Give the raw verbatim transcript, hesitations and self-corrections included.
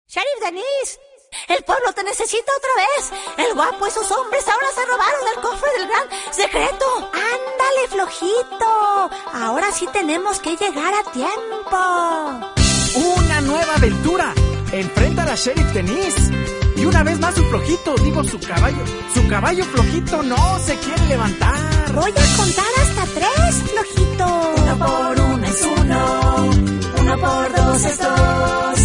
Sheriff Dennis, el pueblo te necesita otra vez. El guapo y sus hombres ahora se robaron el cofre del gran secreto. Ándale, flojito. Ahora sí tenemos que llegar a tiempo. Una nueva aventura. Enfrenta a la Sheriff Dennis. Y una vez más su flojito, digo su caballo. Su caballo flojito no se quiere levantar. Voy a contar hasta tres, flojito. Uno por uno es uno. Uno por dos es dos.